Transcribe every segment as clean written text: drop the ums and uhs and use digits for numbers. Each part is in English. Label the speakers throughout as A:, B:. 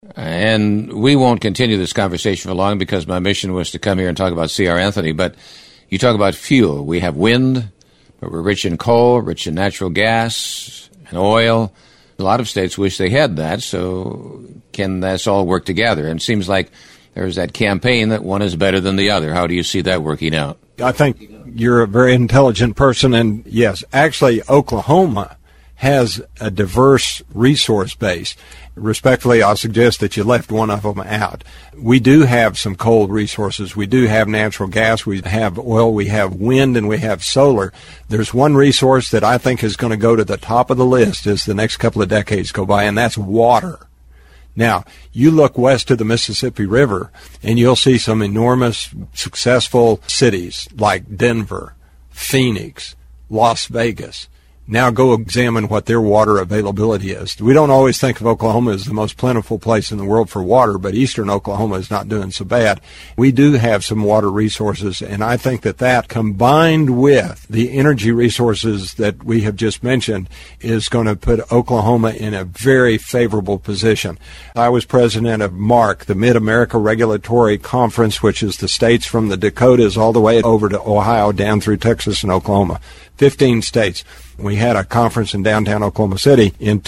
A: And we won't continue this conversation for long because my mission was to come here and talk about C.R. Anthony. But you talk about fuel. We have wind, but we're rich in coal, rich in natural gas and oil. A lot of states wish they had that, so can this all work together? And it seems like there's that campaign that one is better than the other. How do you see that working out?
B: I think you're a very intelligent person, and yes, actually Oklahoma has a diverse resource base. Respectfully, I'll suggest that you left one of them out. We do have some coal resources. We do have natural gas. We have oil. We have wind, and we have solar. There's one resource that I think is going to go to the top of the list as the next couple of decades go by, and that's water. Now, you look west of the Mississippi River, and you'll see some enormous, successful cities like Denver, Phoenix, Las Vegas. Now go examine what their water availability is. We don't always think of Oklahoma as the most plentiful place in the world for water, but eastern Oklahoma is not doing so bad. We do have some water resources, and I think that combined with the energy resources that we have just mentioned is going to put Oklahoma in a very favorable position. I was president of MARC, the Mid-America Regulatory Conference, which is the states from the Dakotas all the way over to Ohio, down through Texas and Oklahoma. 15 states. We had a conference in downtown Oklahoma City in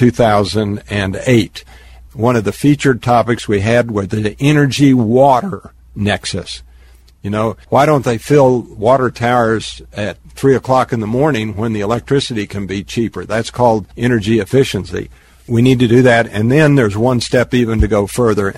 B: 2008. One of the featured topics we had was the energy-water nexus. You know, why don't they fill water towers at 3 o'clock in the morning when the electricity can be cheaper? That's called energy efficiency. We need to do that. And then there's one step even to go further,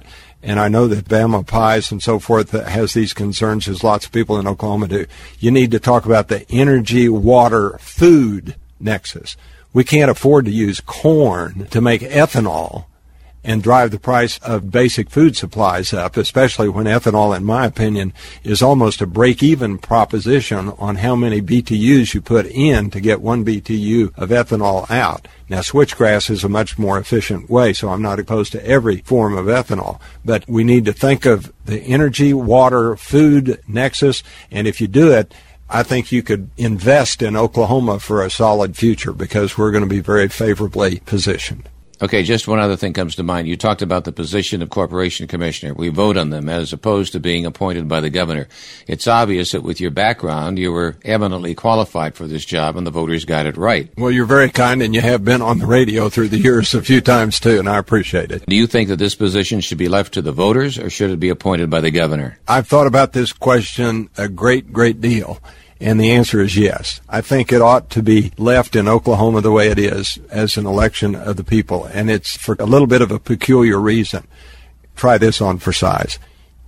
B: and I know that Bama Pies and so forth has these concerns, as lots of people in Oklahoma do. You need to talk about the energy, water, food nexus. We can't afford to use corn to make ethanol and drive the price of basic food supplies up, especially when ethanol, in my opinion, is almost a break-even proposition on how many BTUs you put in to get 1 BTU of ethanol out. Now, switchgrass is a much more efficient way, so I'm not opposed to every form of ethanol. But we need to think of the energy, water, food nexus, and if you do it, I think you could invest in Oklahoma for a solid future because we're going to be very favorably positioned.
A: Okay, just one other thing comes to mind. You talked about the position of Corporation Commissioner. We vote on them as opposed to being appointed by the governor. It's obvious that with your background, you were eminently qualified for this job, and the voters got it right.
B: Well, you're very kind, and you have been on the radio through the years a few times, too, and I appreciate it.
A: Do you think that this position should be left to the voters, or should it be appointed by the governor?
B: I've thought about this question a great deal. And the answer is yes. I think it ought to be left in Oklahoma the way it is as an election of the people. And it's for a little bit of a peculiar reason. Try this on for size.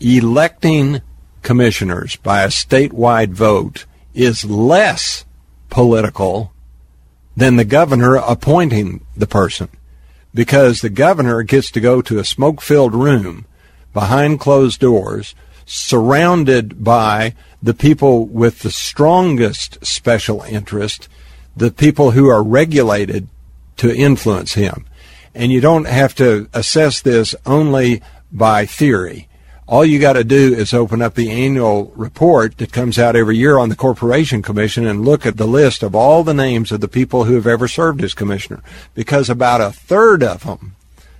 B: Electing commissioners by a statewide vote is less political than the governor appointing the person, because the governor gets to go to a smoke-filled room behind closed doors, surrounded by the people with the strongest special interest, the people who are regulated to influence him. And you don't have to assess this only by theory. All you got to do is open up the annual report that comes out every year on the Corporation Commission and look at the list of all the names of the people who have ever served as commissioner, because about a third of them,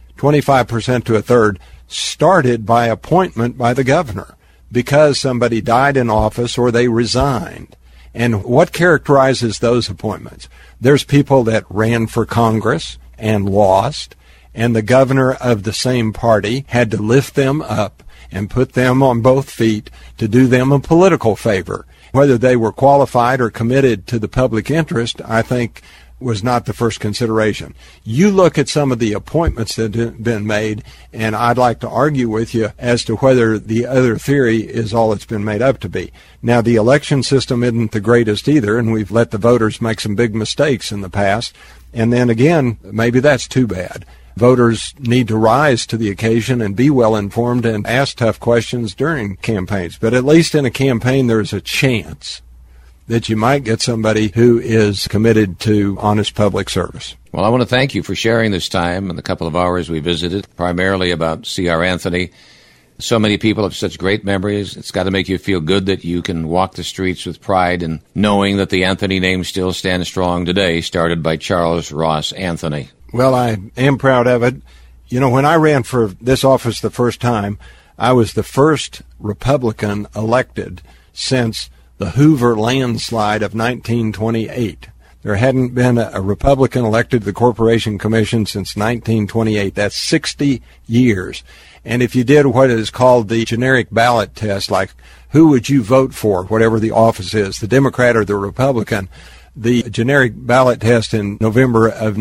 B: 25% to a third, started by appointment by the governor, because somebody died in office or they resigned. And what characterizes those appointments? There's people that ran for Congress and lost, and the governor of the same party had to lift them up and put them on both feet to do them a political favor. Whether they were qualified or committed to the public interest, I think, was not the first consideration. You look at some of the appointments that have been made, and I'd like to argue with you as to whether the other theory is all it's been made up to be. Now, the election system isn't the greatest either, and we've let the voters make some big mistakes in the past. And then again, maybe that's too bad. Voters need to rise to the occasion and be well informed and ask tough questions during campaigns. But at least in a campaign, there's a chance that you might get somebody who is committed to honest public service.
A: Well, I want to thank you for sharing this time and the couple of hours we visited, primarily about C.R. Anthony. So many people have such great memories. It's got to make you feel good that you can walk the streets with pride and knowing that the Anthony name still stands strong today, started by Charles Ross Anthony.
B: Well, I am proud of it. You know, when I ran for this office the first time, I was the first Republican elected since the Hoover landslide of 1928. There hadn't been a Republican elected to the Corporation Commission since 1928. That's 60 years. And if you did what is called the generic ballot test, like who would you vote for, whatever the office is, the Democrat or the Republican, the generic ballot test in November of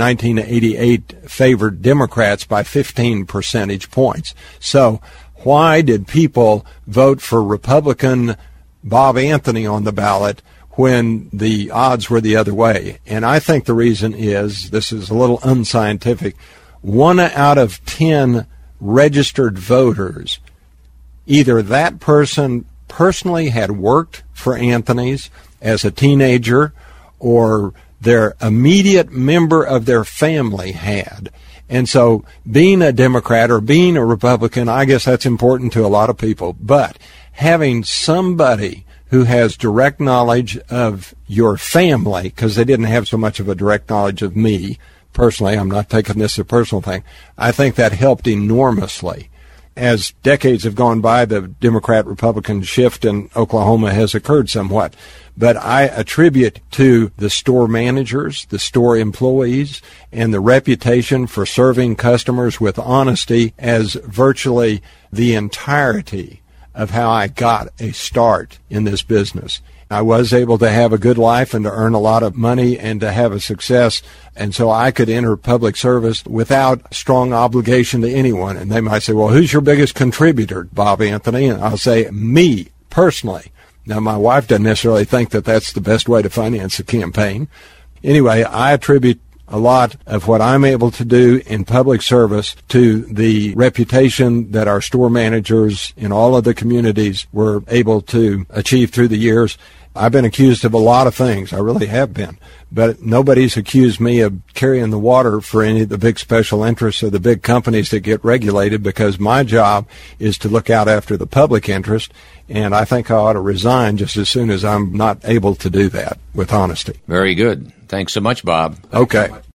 B: 1988 favored Democrats by 15 percentage points. So why did people vote for Republican Bob Anthony on the ballot when the odds were the other way? And I think the reason is, this is a little unscientific, 1 out of 10 registered voters, either that person personally had worked for Anthony's as a teenager, or their immediate member of their family had. And so being a Democrat or being a Republican, I guess that's important to a lot of people. But having somebody who has direct knowledge of your family, because they didn't have so much of a direct knowledge of me personally, I'm not taking this as a personal thing, I think that helped enormously. As decades have gone by, the Democrat-Republican shift in Oklahoma has occurred somewhat. But I attribute to the store managers, the store employees, and the reputation for serving customers with honesty as virtually the entirety of how I got a start in this business. I was able to have a good life and to earn a lot of money and to have a success, and so I could enter public service without strong obligation to anyone. And they might say, well, who's your biggest contributor, Bob Anthony? And I'll say, me, personally. Now, my wife doesn't necessarily think that that's the best way to finance a campaign. Anyway, I attribute a lot of what I'm able to do in public service to the reputation that our store managers in all of the communities were able to achieve through the years. I've been accused of a lot of things. I really have been. But nobody's accused me of carrying the water for any of the big special interests or the big companies that get regulated, because my job is to look out after the public interest, and I think I ought to resign just as soon as I'm not able to do that with honesty.
A: Very good. Thanks so much, Bob.
B: Okay.